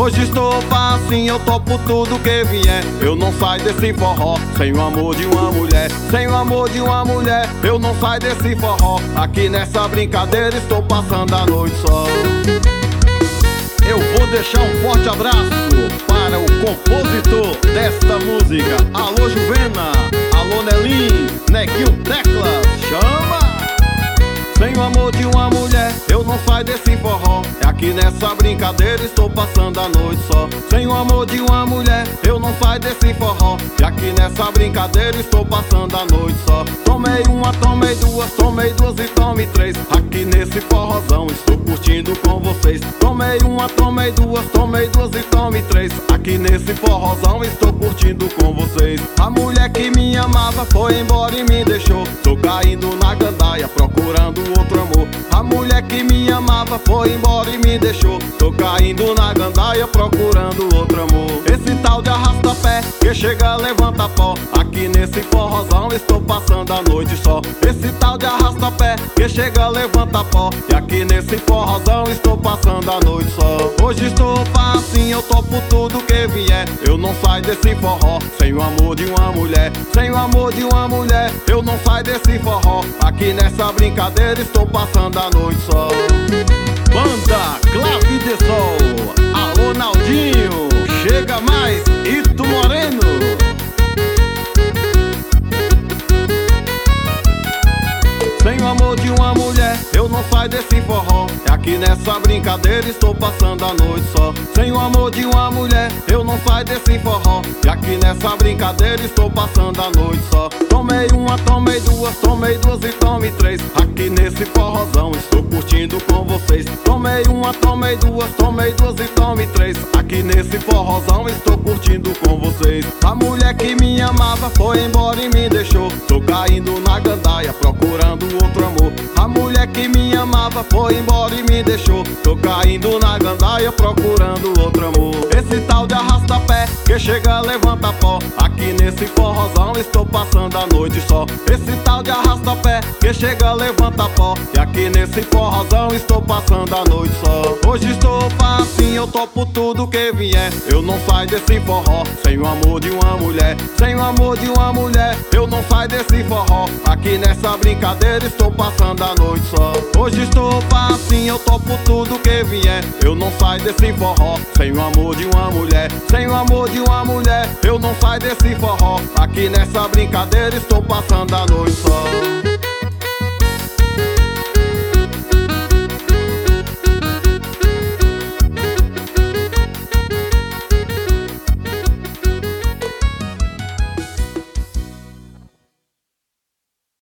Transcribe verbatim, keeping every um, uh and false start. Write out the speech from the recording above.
Hoje estou assim, eu topo tudo que vier. Eu não saio desse forró sem o amor de uma mulher. Sem o amor de uma mulher, eu não saio desse forró. Aqui nessa brincadeira estou passando a noite só. Eu vou deixar um forte abraço para o compositor desta música. Alô Juvena, alô Nelim, Neguinho Teclas, chama! Sem o amor de uma mulher, eu não saio desse forró. É aqui nessa brincadeira estou passando a noite só. Sem o amor de uma mulher, eu não saio desse forró. E aqui nessa brincadeira estou passando a noite só. Tomei uma, tomei duas, tomei duas e tome três. Aqui nesse forrozão estou curtindo com vocês. Tomei uma, tomei duas, tomei duas e tome três. Aqui nesse forrozão estou curtindo com vocês. A mulher que me amava foi embora e me deixou. Tô caindo na gandaia procurando outro amor. A mulher que me amava foi embora e me deixou. Tô caindo na gandaia procurando outro amor. Esse tal de arrasta-pé que chega levanta pó. Aqui nesse forrozão estou passando a noite só. Esse tal de arrasta-pé que chega levanta pó. E aqui nesse forrozão estou passando a noite só. Hoje estou assim, eu topo tudo que vier. Eu não saio desse forró sem o amor de uma mulher. Sem o amor de uma mulher, eu não saio desse forró. Aqui nessa brincadeira estou passando a noite só. Banda Clave de Sol, alô Naldinho, chega mais, Ito Moreno. Sem o amor de uma mulher, eu não saio desse forró. É aqui nessa brincadeira estou passando a noite só. Sem o amor de uma mulher, eu não saio desse forró. E aqui nessa brincadeira estou passando a noite só. Tomei uma, tomei duas, tomei duas e tome três. Aqui nesse forrozão estou curtindo com vocês. Tomei uma, tomei duas, tomei duas e tome três. Aqui nesse forrozão estou curtindo com vocês. A mulher que me amava foi embora e me deixou. Tô caindo na gandaia procurando outro amor. A mulher que me amava foi embora e me deixou. Tô caindo na gandaia procurando outro amor. Esse tal de arrasta-pé que chega levanta pó. Aqui nesse forrozão estou passando a noite só. Esse tal de arrasta-pé que chega levanta pó. E aqui nesse forrozão estou passando a noite só. Hoje estou assim, eu topo tudo que vier. Eu não saio desse forró sem o amor de uma mulher. Sem o amor de uma mulher, eu não saio desse forró. Aqui nessa brincadeira estou passando a noite só. Hoje estou assim, eu topo tudo que vier. Eu não saio desse forró sem o amor de uma mulher. Sem o amor de uma mulher, eu não saio desse forró. Aqui nessa brincadeira estou passando a noite só.